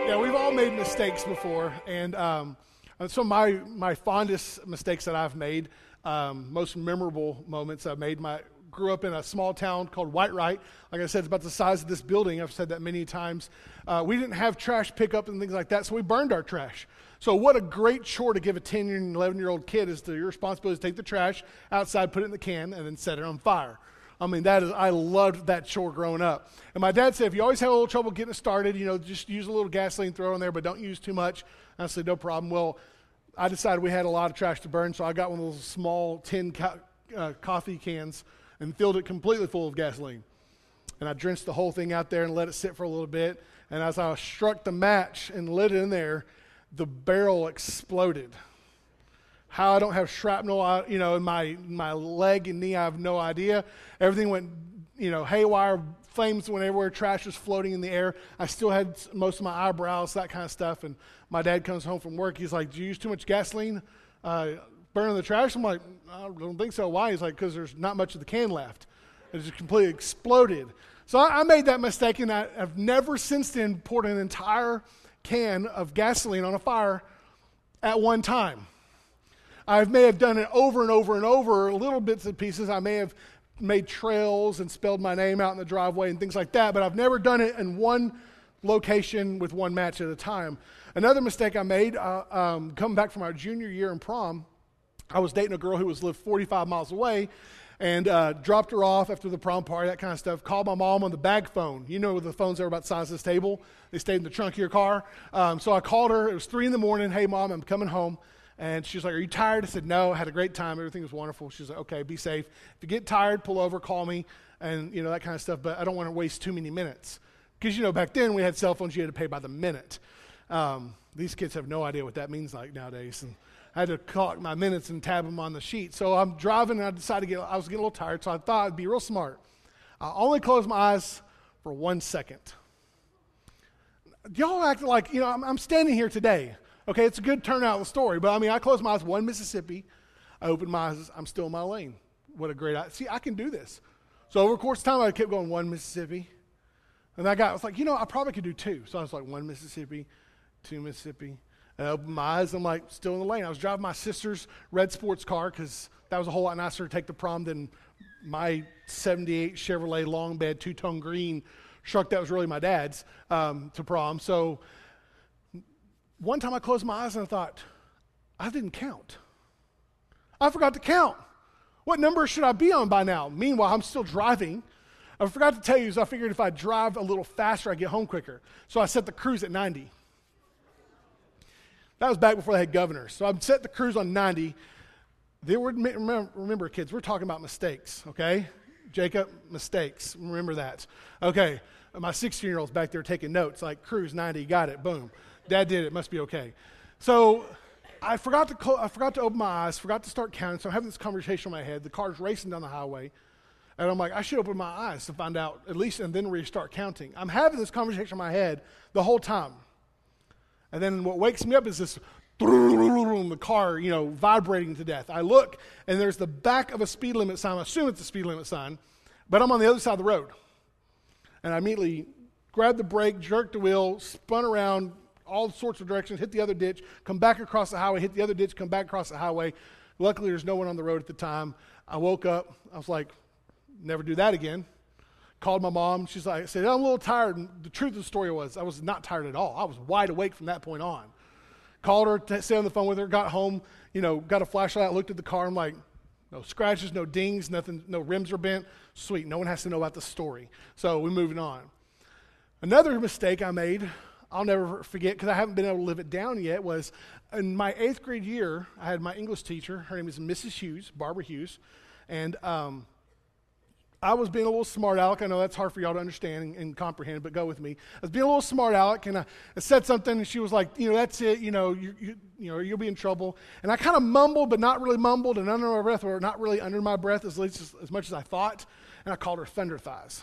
Yeah, we've all made mistakes before, and some of my fondest mistakes that I've made, most memorable moments I've made. Grew up in a small town called Whitewright. Like I said, it's about the size of this building. I've said that many times. We didn't have trash pickup and things like that, so we burned our trash. So what a great chore to give a 10 and 11-year-old kid is your responsibility to take the trash outside, put it in the can, and then set it on fire. I mean, I loved that chore growing up. And my dad said, if you always have a little trouble getting it started, just use a little gasoline, throw in there, but don't use too much. I said, no problem. Well, I decided we had a lot of trash to burn, so I got one of those small tin coffee cans and filled it completely full of gasoline. And I drenched the whole thing out there and let it sit for a little bit. And as I struck the match and lit it in there, the barrel exploded. How I don't have shrapnel, in my leg and knee, I have no idea. Everything went, haywire. Flames went everywhere. Trash was floating in the air. I still had most of my eyebrows, that kind of stuff. And my dad comes home from work. He's like, "Did you use too much gasoline burning the trash?" I'm like, "I don't think so." Why? He's like, "Because there's not much of the can left. It just completely exploded." So I made that mistake, and I've never since then poured an entire can of gasoline on a fire at one time. I may have done it over and over and over, little bits and pieces. I may have made trails and spelled my name out in the driveway and things like that, but I've never done it in one location with one match at a time. Another mistake I made, coming back from our junior year in prom, I was dating a girl who lived 45 miles away, and dropped her off after the prom party, that kind of stuff. Called my mom on the bag phone. You know the phones are about the size of this table. They stayed in the trunk of your car. So I called her. It was 3 a.m. "Hey, Mom, I'm coming home." And she was like, "Are you tired?" I said, "No, I had a great time. Everything was wonderful." She was like, "Okay, be safe. If you get tired, pull over, call me," and that kind of stuff. But I don't want to waste too many minutes. Because, back then we had cell phones, you had to pay by the minute. These kids have no idea what that means like nowadays. And I had to clock my minutes and tab them on the sheet. So I'm driving, and I decided I was getting a little tired, so I thought I'd be real smart. I only closed my eyes for 1 second. Y'all act like, I'm standing here today. Okay, it's a good turnout of the story, but I closed my eyes, 1 Mississippi. I opened my eyes, I'm still in my lane. What a great, see, I can do this. So over the course of time, I kept going 1 Mississippi. And I was like, I probably could do 2. So I was like 1 Mississippi, 2 Mississippi. And I opened my eyes, I'm like, still in the lane. I was driving my sister's red sports car because that was a whole lot nicer to take to prom than my 78 Chevrolet long bed, 2-tone green truck that was really my dad's to prom. So one time I closed my eyes and I thought, I didn't count. I forgot to count. What number should I be on by now? Meanwhile, I'm still driving. I forgot to tell you, so I figured if I drive a little faster, I get home quicker. So I set the cruise at 90. That was back before they had governors. So I set the cruise on 90. Remember, kids, we're talking about mistakes, okay? Jacob, mistakes. Remember that. Okay, my 16-year-old's back there taking notes, like cruise 90, got it, boom. Dad did it, must be okay. So I forgot to open my eyes, forgot to start counting, so I'm having this conversation in my head. The car's racing down the highway, and I'm like, I should open my eyes to find out at least, and then restart counting. I'm having this conversation in my head the whole time. And then what wakes me up is this, the car, vibrating to death. I look, and there's the back of a speed limit sign. I assume it's a speed limit sign, but I'm on the other side of the road. And I immediately grabbed the brake, jerked the wheel, spun around all sorts of directions, hit the other ditch, come back across the highway, hit the other ditch, come back across the highway. Luckily, there's no one on the road at the time. I woke up. I was like, never do that again. Called my mom. She's like, I said, I'm a little tired. And the truth of the story was I was not tired at all. I was wide awake from that point on. Called her, stayed on the phone with her, got home, got a flashlight, looked at the car. I'm like, no scratches, no dings, nothing, no rims are bent. Sweet, no one has to know about the story. So we're moving on. Another mistake I made, I'll never forget because I haven't been able to live it down yet, was in my 8th grade year, I had my English teacher. Her name is Mrs. Hughes, Barbara Hughes. And I was being a little smart aleck. I know that's hard for y'all to understand and comprehend, but go with me. I was being a little smart aleck, and I said something, and she was like, that's it, you'll be in trouble. And I kind of mumbled, but not really mumbled, and under my breath, or not really under my breath, as much as I thought, and I called her Thunder Thighs.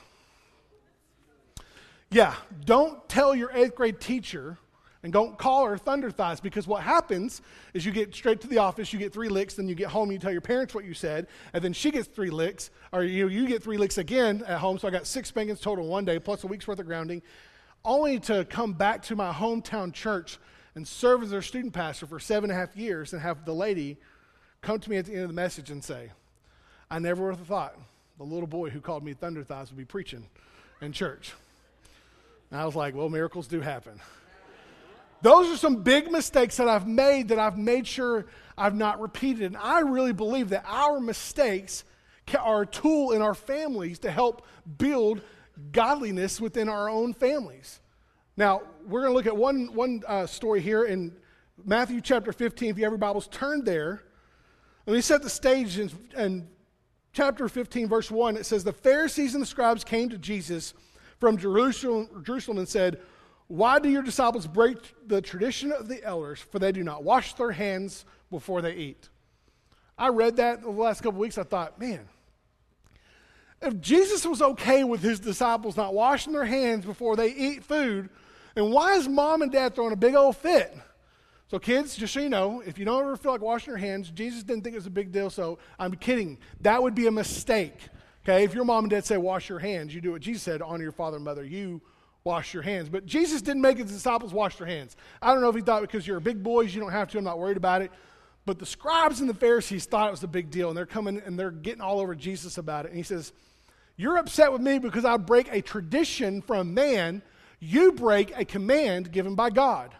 Yeah, don't tell your 8th grade teacher and don't call her Thunder Thighs, because what happens is you get straight to the office, you get 3 licks, then you get home, you tell your parents what you said, and then she gets 3 licks, or you get 3 licks again at home. So I got 6 spankings total in one day, plus a week's worth of grounding. only to come back to my hometown church and serve as their student pastor for 7.5 years and have the lady come to me at the end of the message and say, I never would have thought the little boy who called me Thunder Thighs would be preaching in church. And I was like, well, miracles do happen. Those are some big mistakes that I've made sure I've not repeated. And I really believe that our mistakes are a tool in our families to help build godliness within our own families. Now, we're going to look at one story here in Matthew chapter 15. If you have your Bibles, turn there. Let me set the stage in chapter 15, verse 1. It says, the Pharisees and the scribes came to Jesus from Jerusalem and said, why do your disciples break the tradition of the elders, for they do not wash their hands before they eat? I read that the last couple of weeks. I thought, man, if Jesus was okay with his disciples not washing their hands before they eat food, then why is mom and dad throwing a big old fit? So kids, just so you know, if you don't ever feel like washing your hands, Jesus didn't think it was a big deal, so I'm kidding. That would be a mistake. Okay, if your mom and dad say wash your hands, you do what Jesus said, honor your father and mother, you wash your hands. But Jesus didn't make his disciples wash their hands. I don't know if he thought because you're big boys, you don't have to, I'm not worried about it. But the scribes and the Pharisees thought it was a big deal, and they're coming and they're getting all over Jesus about it. And he says, you're upset with me because I break a tradition from man. You break a command given by God.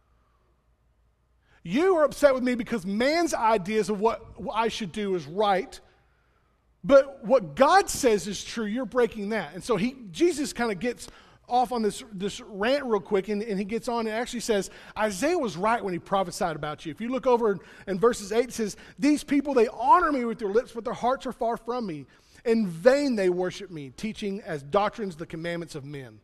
You are upset with me because man's ideas of what I should do is right. But what God says is true, you're breaking that. And so Jesus kind of gets off on this rant real quick, and he gets on and actually says, Isaiah was right when he prophesied about you. If you look over in verses 8, it says, these people, they honor me with their lips, but their hearts are far from me. In vain they worship me, teaching as doctrines the commandments of men.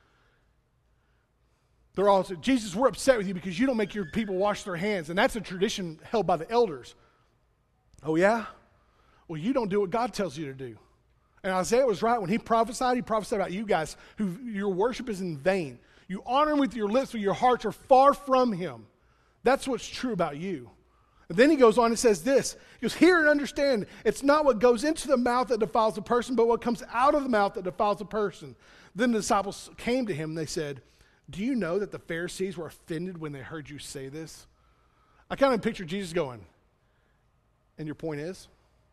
They're all saying, Jesus, we're upset with you because you don't make your people wash their hands, and that's a tradition held by the elders. Oh yeah? Well, you don't do what God tells you to do. And Isaiah was right when he prophesied about you guys, who your worship is in vain. You honor him with your lips, but your hearts are far from him. That's what's true about you. And then he goes on and says this. He goes, hear and understand, it's not what goes into the mouth that defiles a person, but what comes out of the mouth that defiles a person. Then the disciples came to him and they said, do you know that the Pharisees were offended when they heard you say this? I kind of picture Jesus going, and your point is?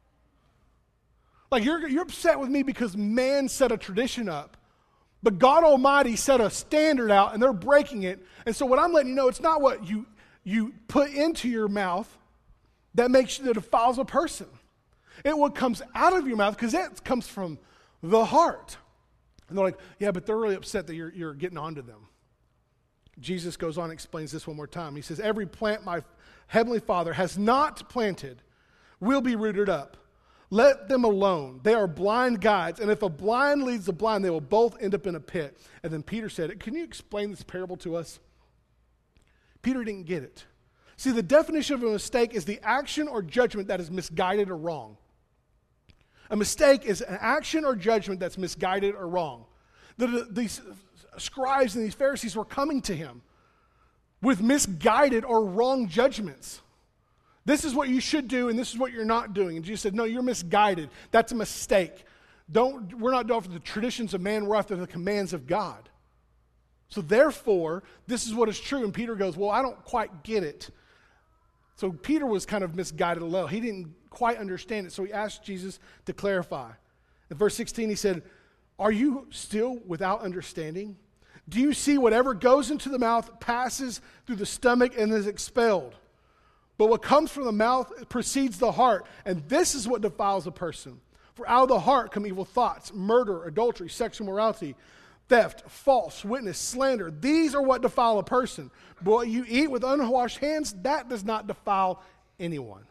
Like you're upset with me because man set a tradition up, but God Almighty set a standard out and they're breaking it. And so what I'm letting you know, it's not what you put into your mouth that defiles a person. It's what comes out of your mouth, because that comes from the heart. And they're like, yeah, but they're really upset that you're getting onto them. Jesus goes on and explains this one more time. He says, every plant my heavenly Father has not planted will be rooted up. Let them alone. They are blind guides, and if a blind leads the blind, they will both end up in a pit. And then Peter said, can you explain this parable to us? Peter didn't get it. See, the definition of a mistake is the action or judgment that is misguided or wrong. A mistake is an action or judgment that's misguided or wrong. These scribes and these Pharisees were coming to him with misguided or wrong judgments. This is what you should do, and this is what you're not doing. And Jesus said, no, you're misguided. That's a mistake. We're not after the traditions of man, we're after the commands of God. So therefore, this is what is true. And Peter goes, well, I don't quite get it. So Peter was kind of misguided a little. He didn't quite understand it. So he asked Jesus to clarify. In verse 16, he said, are you still without understanding? Do you see whatever goes into the mouth passes through the stomach and is expelled? But what comes from the mouth precedes the heart, and this is what defiles a person. For out of the heart come evil thoughts, murder, adultery, sexual immorality, theft, false witness, slander. These are what defile a person. But what you eat with unwashed hands, that does not defile anyone.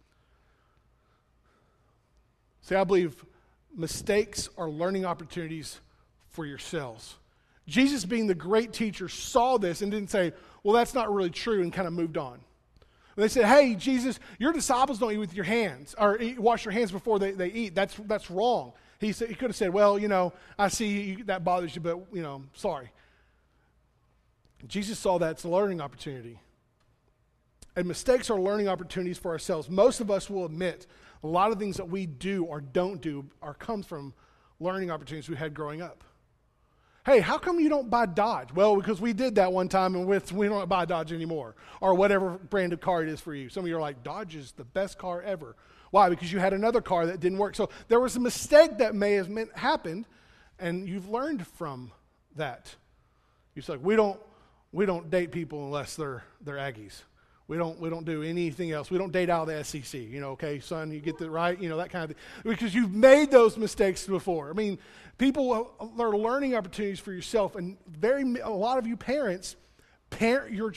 See, I believe mistakes are learning opportunities for yourselves. Jesus, being the great teacher, saw this and didn't say, well, that's not really true, and kind of moved on. They said, hey, Jesus, your disciples don't eat with your hands, or wash your hands before they eat. That's wrong. He could have said, well, I see that bothers you, but, sorry. Jesus saw that it's a learning opportunity. And mistakes are learning opportunities for ourselves. Most of us will admit a lot of things that we do or don't do comes from learning opportunities we had growing up. Hey, how come you don't buy Dodge? Well, because we did that one time and we don't buy Dodge anymore. Or whatever brand of car it is for you. Some of you are like, Dodge is the best car ever. Why? Because you had another car that didn't work. So there was a mistake that may have happened, and you've learned from that. You're like, we don't date people unless they're Aggies. We don't do anything else. We don't date out of the SEC. Okay, son, you get that right? That kind of thing. Because you've made those mistakes before. I mean, people are learning opportunities for yourself, and a lot of you parents parent your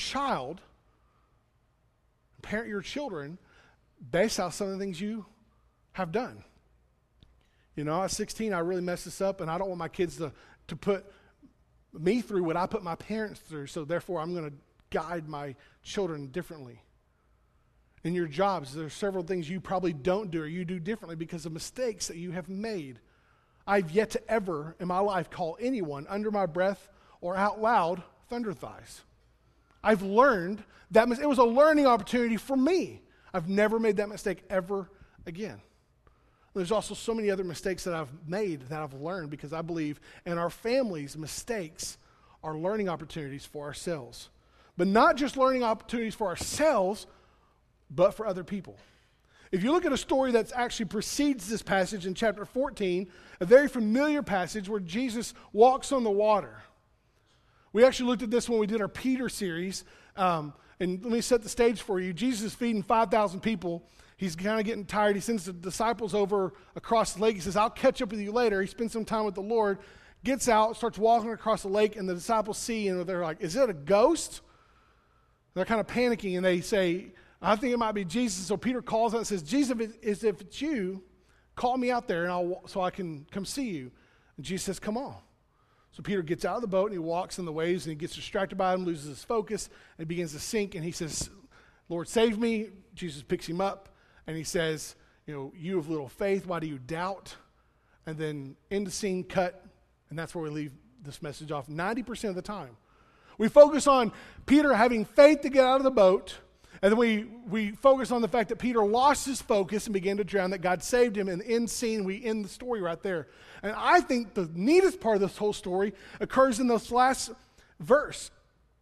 children based on some of the things you have done. I was 16, I really messed this up, and I don't want my kids to put me through what I put my parents through, so therefore I'm going to guide my children differently. In your jobs, there are several things you probably don't do or you do differently because of mistakes that you have made. I've yet to ever in my life call anyone under my breath or out loud thunder thighs. I've learned that it was a learning opportunity for me. I've never made that mistake ever again. There's also so many other mistakes that I've made that I've learned because I believe in our families, mistakes are learning opportunities for ourselves. But not just learning opportunities for ourselves, but for other people. If you look at a story that actually precedes this passage in chapter 14, a very familiar passage where Jesus walks on the water. We actually looked at this when we did our Peter series. And let me set the stage for you. Jesus is feeding 5,000 people. He's kind of getting tired. He sends the disciples over across the lake. He says, I'll catch up with you later. He spends some time with the Lord, gets out, starts walking across the lake, and the disciples see, and they're like, is it a ghost? They're kind of panicking, and they say, I think it might be Jesus. So Peter calls out and says, Jesus, if it's you, call me out there so I can come see you. And Jesus says, come on. So Peter gets out of the boat, and he walks in the waves, and he gets distracted by them, loses his focus, and begins to sink. And he says, Lord, save me. Jesus picks him up, and he says, you have little faith. Why do you doubt? And then end the scene, cut, and that's where we leave this message off 90% of the time. We focus on Peter having faith to get out of the boat, and then we focus on the fact that Peter lost his focus and began to drown, that God saved him, and end scene, we end the story right there. And I think the neatest part of this whole story occurs in this last verse.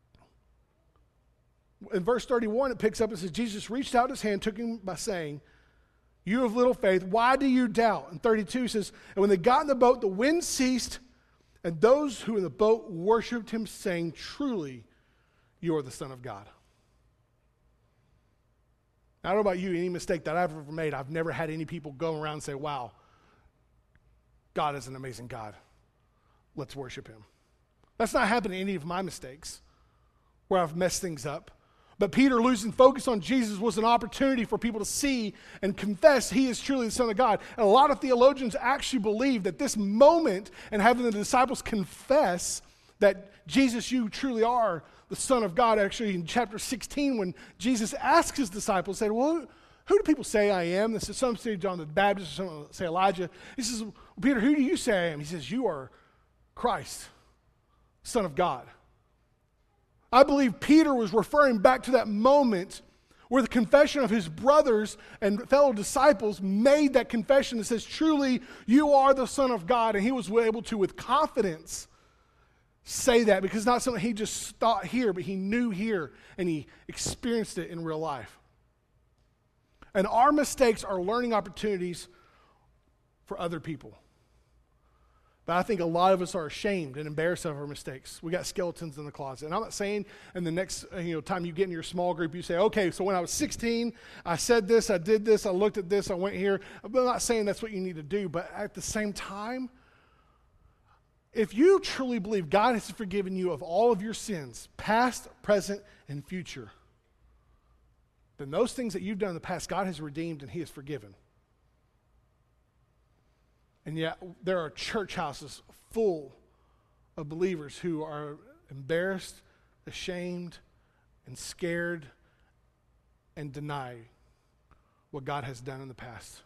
In verse 31, it picks up and says, Jesus reached out his hand, took him by saying, you have little faith, why do you doubt? And 32 says, and when they got in the boat, the wind ceased, and those who in the boat worshiped him, saying, truly, you are the Son of God. I don't know about you, any mistake that I've ever made, I've never had any people go around and say, wow, God is an amazing God. Let's worship him. That's not happened to any of my mistakes where I've messed things up. But Peter losing focus on Jesus was an opportunity for people to see and confess he is truly the Son of God. And a lot of theologians actually believe that this moment and having the disciples confess that Jesus, you truly are the Son of God, actually in chapter 16 when Jesus asks his disciples, said, well, who do people say I am? This is some say John the Baptist, some say Elijah. He says, well, Peter, who do you say I am? He says, you are Christ, Son of God. I believe Peter was referring back to that moment where the confession of his brothers and fellow disciples made that confession that says, truly, you are the Son of God. And he was able to, with confidence, say that because it's not something he just thought here, but he knew here and he experienced it in real life. And our mistakes are learning opportunities for other people. But I think a lot of us are ashamed and embarrassed of our mistakes. We got skeletons in the closet. And I'm not saying in the next time you get in your small group, you say, okay, so when I was 16, I said this, I did this, I looked at this, I went here. I'm not saying that's what you need to do. But at the same time, if you truly believe God has forgiven you of all of your sins, past, present, and future, then those things that you've done in the past, God has redeemed and he has forgiven. And yet there are church houses full of believers who are embarrassed, ashamed, and scared, and deny what God has done in the past.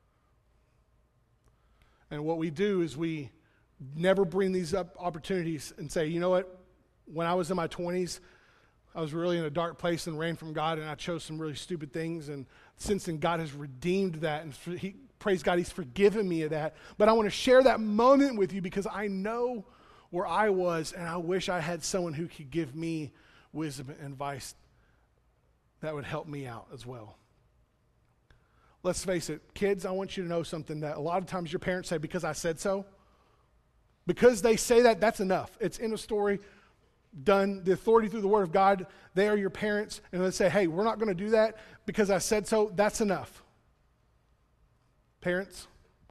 And what we do is we never bring these up opportunities and say, you know what, when I was in my 20s, I was really in a dark place and ran from God, and I chose some really stupid things, and since then God has redeemed that, and praise God, he's forgiven me of that. But I want to share that moment with you because I know where I was, and I wish I had someone who could give me wisdom and advice that would help me out as well. Let's face it, kids, I want you to know something that a lot of times your parents say, because I said so. Because they say that, that's enough. It's in a story, done. The authority through the Word of God, they are your parents, and they say, hey, we're not going to do that because I said so. That's enough. Parents,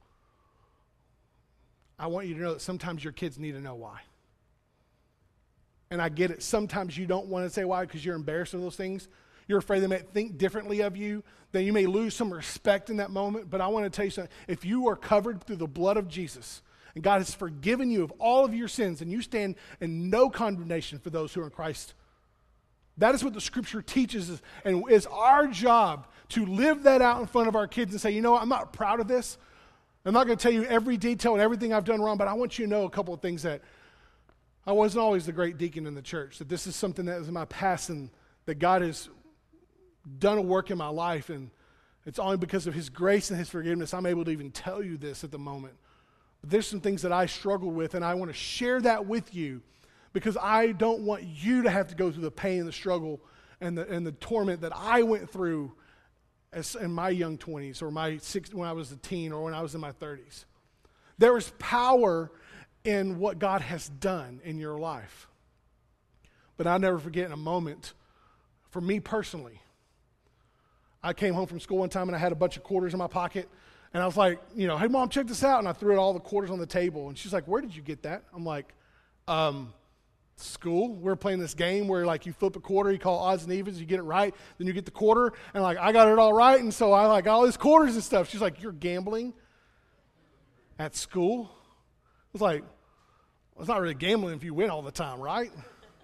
I want you to know that sometimes your kids need to know why. And I get it. Sometimes you don't want to say why because you're embarrassed of those things. You're afraid they may think differently of you. Then you may lose some respect in that moment. But I want to tell you something. If you are covered through the blood of Jesus, and God has forgiven you of all of your sins, and you stand in no condemnation for those who are in Christ, that is what the Scripture teaches us. And it's our job to live that out in front of our kids and say, you know what, I'm not proud of this. I'm not going to tell you every detail and everything I've done wrong, but I want you to know a couple of things that I wasn't always the great deacon in the church, that this is something that was in my past and that God has done a work in my life, and it's only because of His grace and His forgiveness I'm able to even tell you this at the moment. But there's some things that I struggled with, and I want to share that with you because I don't want you to have to go through the pain and the struggle and the torment that I went through in my young 20s or when I was a teen or when I was in my 30s. There is power in what God has done in your life. But I'll never forget in a moment, for me personally, I came home from school one time and I had a bunch of quarters in my pocket. And I was like, hey, Mom, check this out. And I threw out all the quarters on the table. And she's like, where did you get that? I'm like, school. We're playing this game where, like, you flip a quarter, you call odds and evens, you get it right, then you get the quarter. And, like, I got it all right. And so I, got all these quarters and stuff. She's like, you're gambling at school? I was like, well, it's not really gambling if you win all the time, right?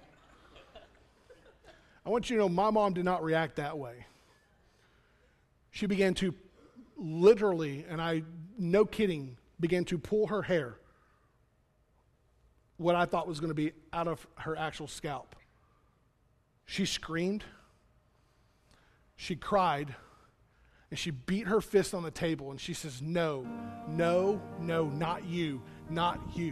I want you to know my mom did not react that way. She began to literally, and no kidding, began to pull her hair, what I thought was going to be out of her actual scalp. She screamed, she cried, and she beat her fist on the table, and she says, no, no, no, not you, not you.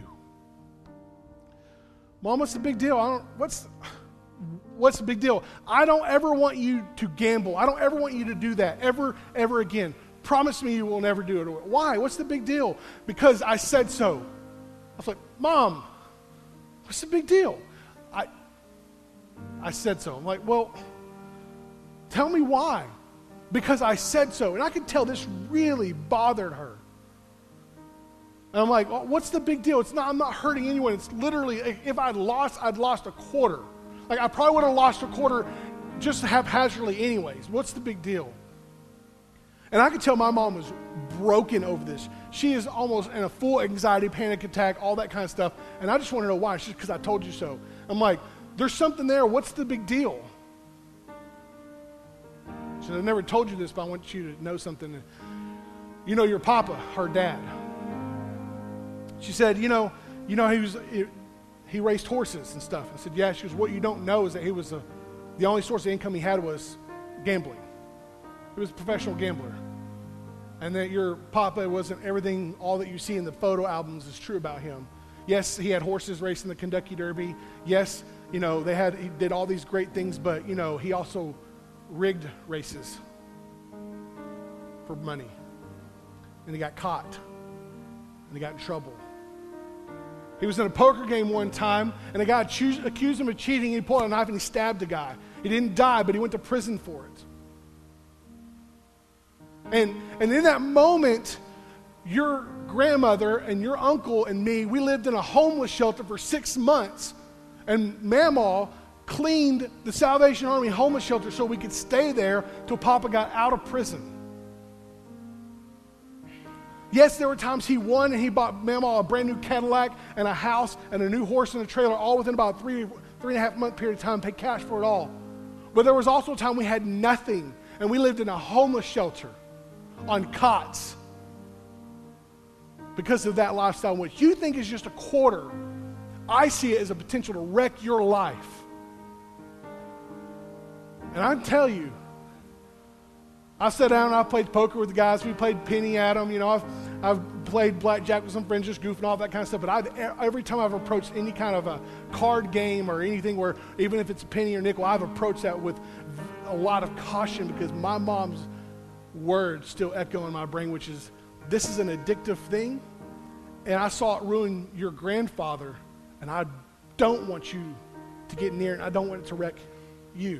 Mom, what's the big deal? What's the big deal? I don't ever want you to gamble. I don't ever want you to do that ever again. Promise me you will never do it. Why? What's the big deal? Because I said so. I was like, Mom, what's the big deal? I said so. I'm like, well, tell me why. Because I said so. And I could tell this really bothered her. And I'm like, well, what's the big deal? I'm not hurting anyone. It's literally, if I'd lost a quarter. Like, I probably would have lost a quarter just haphazardly anyways. What's the big deal? And I could tell my mom was broken over this. She is almost in a full anxiety, panic attack, all that kind of stuff. And I just want to know why. She's because I told you so. I'm like, there's something there. What's the big deal? She said, I never told you this, but I want you to know something. You know your papa, her dad. She said, he raced horses and stuff. I said, yeah. She goes, what you don't know is that he was the only source of income he had was gambling. He was a professional gambler. And that your papa wasn't everything, all that you see in the photo albums is true about him. Yes, he had horses racing the Kentucky Derby. Yes, he did all these great things, but, he also rigged races for money. And he got caught. And he got in trouble. He was in a poker game one time, and a guy accused him of cheating. He pulled out a knife and he stabbed the guy. He didn't die, but he went to prison for it. And in that moment, your grandmother and your uncle and me, we lived in a homeless shelter for 6 months. And Mamaw cleaned the Salvation Army homeless shelter so we could stay there till Papa got out of prison. Yes, there were times he won and he bought Mamaw a brand new Cadillac and a house and a new horse and a trailer all within about a 3.5 month period of time, paid cash for it all. But there was also a time we had nothing and we lived in a homeless shelter on cots because of that lifestyle. What you think is just a quarter, I see it as a potential to wreck your life. And I tell you, I sat down and I played poker with the guys. We played penny at them. I've played blackjack with some friends, just goofing off, that kind of stuff. But every time I've approached any kind of a card game or anything where, even if it's a penny or nickel, I've approached that with a lot of caution because my mom's words still echo in my brain, which is, this is an addictive thing, and I saw it ruin your grandfather, and I don't want you to get near it, and I don't want it to wreck you.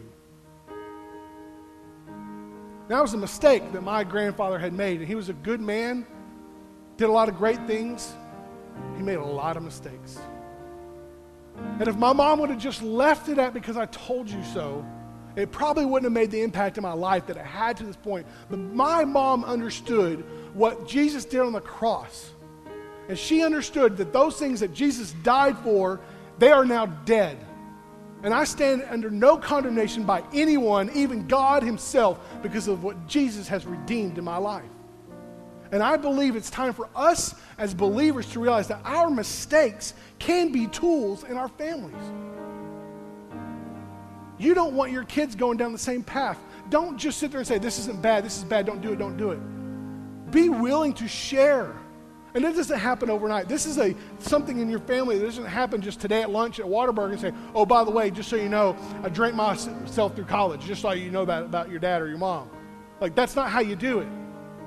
That was a mistake that my grandfather had made, and he was a good man, did a lot of great things. He made a lot of mistakes. And if my mom would have just left it at because I told you so, it probably wouldn't have made the impact in my life that it had to this point. But my mom understood what Jesus did on the cross. And she understood that those things that Jesus died for, they are now dead. And I stand under no condemnation by anyone, even God himself, because of what Jesus has redeemed in my life. And I believe it's time for us as believers to realize that our mistakes can be tools in our families. You don't want your kids going down the same path. Don't just sit there and say, this isn't bad, this is bad, don't do it, don't do it. Be willing to share. And it doesn't happen overnight. This is something in your family that doesn't happen just today at lunch at Whataburger and say, oh, by the way, just so you know, I drank myself through college, just so you know that about your dad or your mom. Like, that's not how you do it.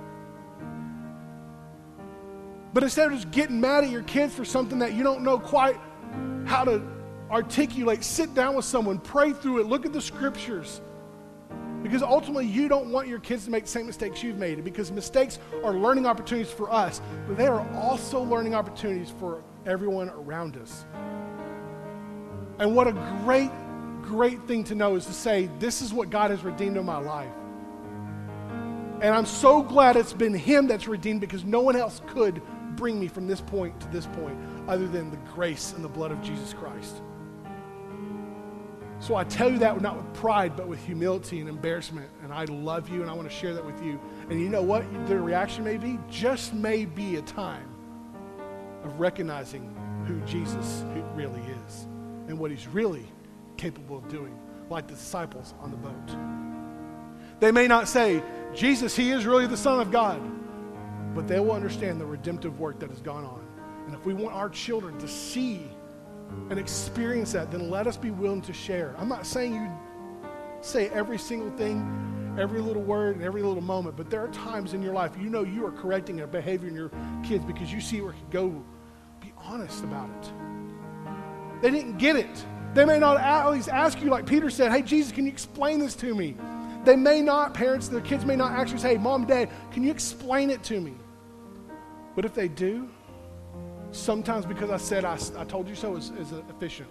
But instead of just getting mad at your kids for something that you don't know quite how to articulate, sit down with someone, pray through it, look at the scriptures. Because ultimately, you don't want your kids to make the same mistakes you've made. Because mistakes are learning opportunities for us, but they are also learning opportunities for everyone around us. And what a great, great thing to know is to say, this is what God has redeemed in my life. And I'm so glad it's been him that's redeemed, because no one else could bring me from this point to this point other than the grace and the blood of Jesus Christ. So I tell you that not with pride, but with humility and embarrassment. And I love you, and I want to share that with you. And you know what the reaction may be? Just may be a time of recognizing who Jesus really is and what he's really capable of doing, like the disciples on the boat. They may not say, Jesus, he is really the Son of God, but they will understand the redemptive work that has gone on. And if we want our children to see and experience that, then let us be willing to share. I'm not saying you say every single thing, every little word, and every little moment, but there are times in your life you know you are correcting a behavior in your kids because you see where it could go. Be honest about it. They didn't get it. They may not always ask you, like Peter said, hey, Jesus, can you explain this to me? They may not, parents, their kids may not actually say, hey, Mom, Dad, can you explain it to me? But if they do, sometimes because I said I told you so is efficient.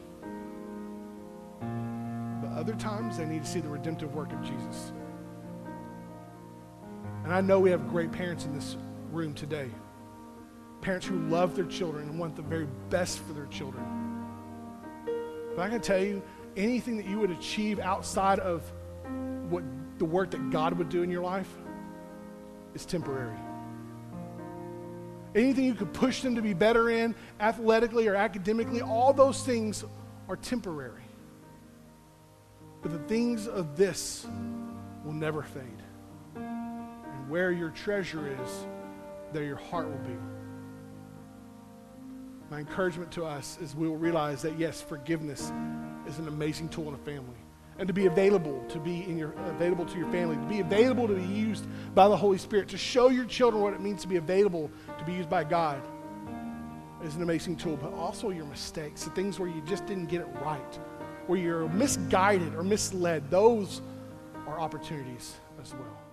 But other times they need to see the redemptive work of Jesus. And I know we have great parents in this room today. Parents who love their children and want the very best for their children. But I can tell you, anything that you would achieve outside of what the work that God would do in your life is temporary. Anything you could push them to be better in, athletically or academically, all those things are temporary. But the things of this will never fade. And where your treasure is, there your heart will be. My encouragement to us is we will realize that, yes, forgiveness is an amazing tool in a family. And to be available to available to your family, to be available to be used by the Holy Spirit, to show your children what it means to be available to be used by God is an amazing tool. But also your mistakes, the things where you just didn't get it right, where you're misguided or misled, those are opportunities as well.